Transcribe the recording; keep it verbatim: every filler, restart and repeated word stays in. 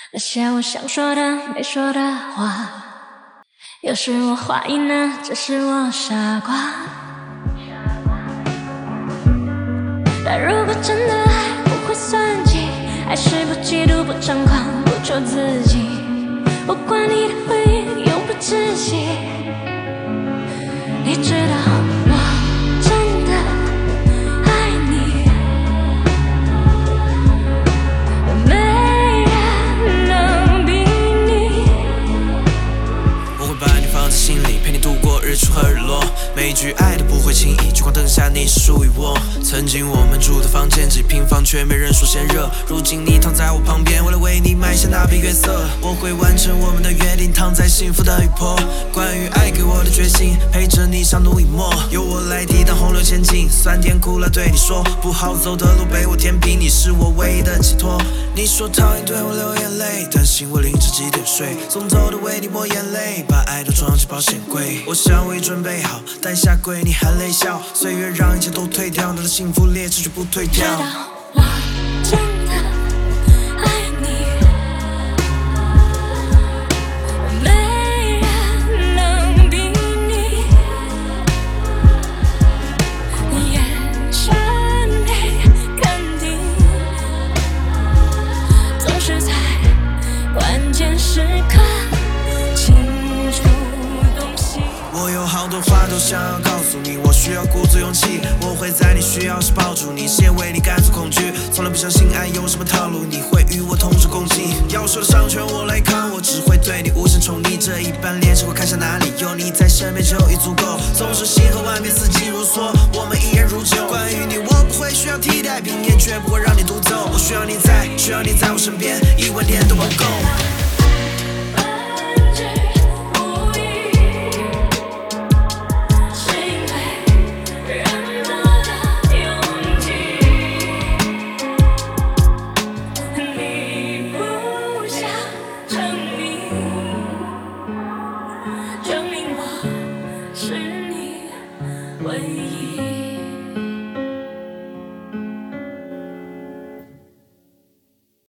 那些我想说的没说的话，有时我怀疑呢，只是我傻瓜。但如果真的爱不会算计，爱是不嫉妒不张狂不求自己，不管你的回应永不窒息。你知道我真的爱你，没人能比你。 我会把你放在心里，陪你度过日出和日落，每一句爱都不会轻易，聚光灯下你是属于我。曾经我们住的房间几平方，却没人说嫌热，如今你躺在我旁边，为了为你埋下那片月色。我会完成我们的约定，躺在幸福的雨坡，关于爱给我的决心，陪着你相濡以沫，由我来抵挡洪流前进，酸甜苦辣对你说，不好走的路被我填平，你是我唯一的寄托。你说讨厌对我流眼泪，担心我淋着几点睡，总偷偷为你抹眼泪，把爱都装进保险柜。我想我已准备好，但下跪你还泪笑，岁月让一切都退掉，那幸福列车却不退掉。 知道我真的爱你，没人能比你。眼神里肯定，总是在关键时刻清楚东西。 我有好多话都想要告诉你，我需要鼓足勇气，我会在你需要时抱住你，先为你赶走恐惧，从来不相信爱有什么套路，你会与我同舟共济。要受的伤全我来扛，我只会对你无限宠溺，这一班列车我看向哪里，有你在身边就已足够。纵使星河万变，四季如梭，我们依然如旧。关于你，我不会需要替代品，也绝不会让你独走。我需要你在，需要你在我身边，一万点都不够。 证明我是你唯一。